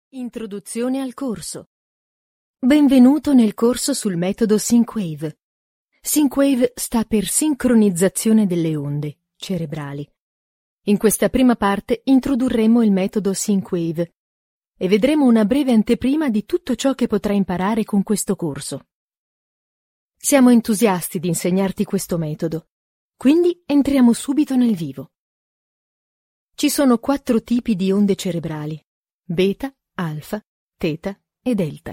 Introduzione al corso. Benvenuto nel corso sul metodo Sync-Wave. Sync-Wave sta per sincronizzazione delle onde cerebrali. In questa prima parte introdurremo il metodo Sync-Wave e vedremo una breve anteprima di tutto ciò che potrai imparare con questo corso. Siamo entusiasti di insegnarti questo metodo, quindi entriamo subito nel vivo. Ci sono 4 tipi di onde cerebrali: beta, alfa, teta e delta.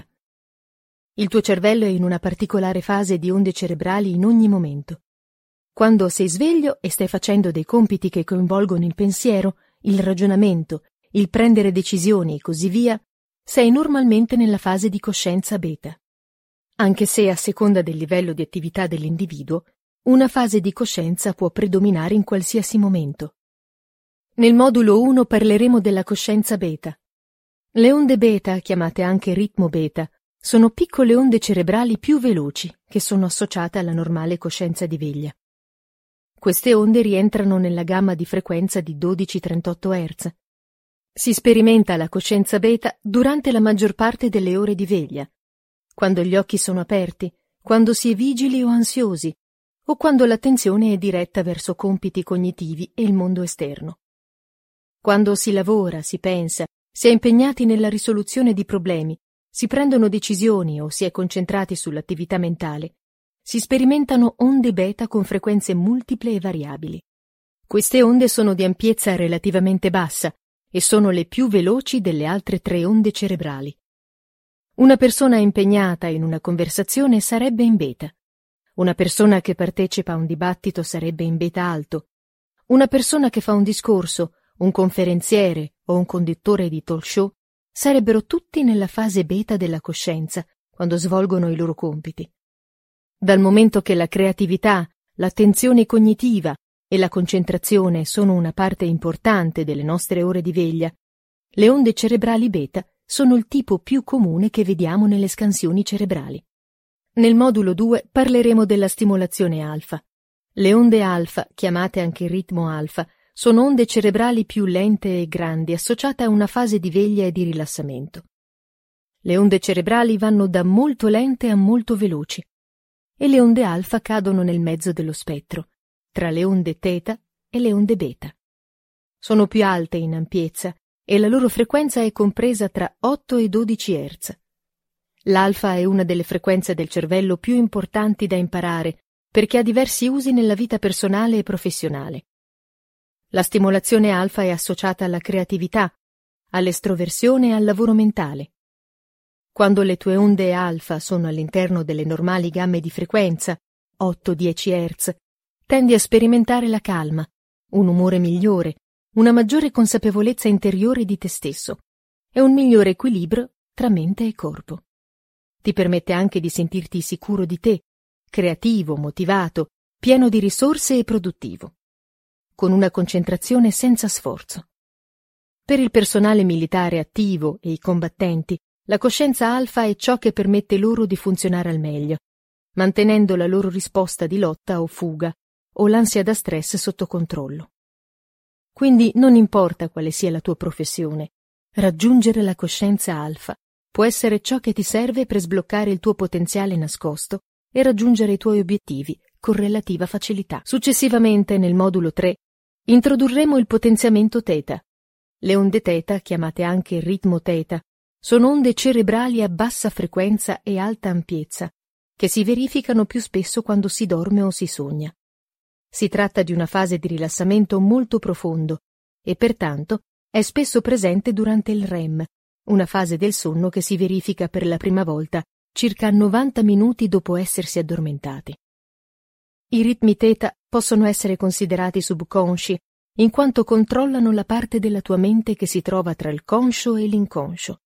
Il tuo cervello è in una particolare fase di onde cerebrali in ogni momento. Quando sei sveglio e stai facendo dei compiti che coinvolgono il pensiero, il ragionamento, il prendere decisioni e così via, sei normalmente nella fase di coscienza beta. Anche se, a seconda del livello di attività dell'individuo, una fase di coscienza può predominare in qualsiasi momento. Nel modulo 1 parleremo della coscienza beta. Le onde beta, chiamate anche ritmo beta, sono piccole onde cerebrali più veloci che sono associate alla normale coscienza di veglia. Queste onde rientrano nella gamma di frequenza di 12-38 Hz. Si sperimenta la coscienza beta durante la maggior parte delle ore di veglia, quando gli occhi sono aperti, quando si è vigili o ansiosi, o quando l'attenzione è diretta verso compiti cognitivi e il mondo esterno. Quando si lavora, si pensa, si è impegnati nella risoluzione di problemi, si prendono decisioni o si è concentrati sull'attività mentale, si sperimentano onde beta con frequenze multiple e variabili. Queste onde sono di ampiezza relativamente bassa e sono le più veloci delle altre 3 onde cerebrali. Una persona impegnata in una conversazione sarebbe in beta. Una persona che partecipa a un dibattito sarebbe in beta alto. Una persona che fa un discorso, un conferenziere o un conduttore di talk show sarebbero tutti nella fase beta della coscienza quando svolgono i loro compiti. Dal momento che la creatività, l'attenzione cognitiva e la concentrazione sono una parte importante delle nostre ore di veglia, le onde cerebrali beta sono il tipo più comune che vediamo nelle scansioni cerebrali. Nel modulo 2 parleremo della stimolazione alfa. Le onde alfa, chiamate anche ritmo alfa, sono onde cerebrali più lente e grandi associate a una fase di veglia e di rilassamento. Le onde cerebrali vanno da molto lente a molto veloci e le onde alfa cadono nel mezzo dello spettro, tra le onde teta e le onde beta. Sono più alte in ampiezza e la loro frequenza è compresa tra 8 e 12 Hz. L'alfa è una delle frequenze del cervello più importanti da imparare perché ha diversi usi nella vita personale e professionale. La stimolazione alfa è associata alla creatività, all'estroversione e al lavoro mentale. Quando le tue onde alfa sono all'interno delle normali gamme di frequenza, 8-10 Hz, tendi a sperimentare la calma, un umore migliore, una maggiore consapevolezza interiore di te stesso e un migliore equilibrio tra mente e corpo. Ti permette anche di sentirti sicuro di te, creativo, motivato, pieno di risorse e produttivo, con una concentrazione senza sforzo. Per il personale militare attivo e i combattenti, la coscienza alfa è ciò che permette loro di funzionare al meglio, mantenendo la loro risposta di lotta o fuga o l'ansia da stress sotto controllo. Quindi non importa quale sia la tua professione, raggiungere la coscienza alfa può essere ciò che ti serve per sbloccare il tuo potenziale nascosto e raggiungere i tuoi obiettivi con relativa facilità. Successivamente, nel modulo 3, introdurremo il potenziamento teta. Le onde teta, chiamate anche ritmo teta, sono onde cerebrali a bassa frequenza e alta ampiezza, che si verificano più spesso quando si dorme o si sogna. Si tratta di una fase di rilassamento molto profondo e pertanto è spesso presente durante il REM, una fase del sonno che si verifica per la prima volta circa 90 minuti dopo essersi addormentati. I ritmi teta possono essere considerati subconsci in quanto controllano la parte della tua mente che si trova tra il conscio e l'inconscio.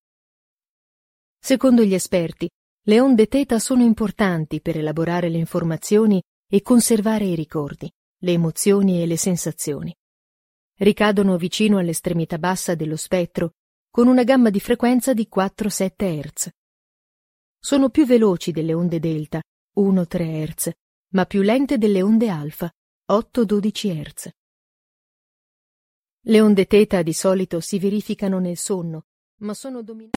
Secondo gli esperti, le onde teta sono importanti per elaborare le informazioni e conservare i ricordi, le emozioni e le sensazioni. Ricadono vicino all'estremità bassa dello spettro con una gamma di frequenza di 4-7 Hz. Sono più veloci delle onde delta, 1-3 Hz, ma più lente delle onde alfa, 8-12 Hz. Le onde teta di solito si verificano nel sonno, ma sono dominate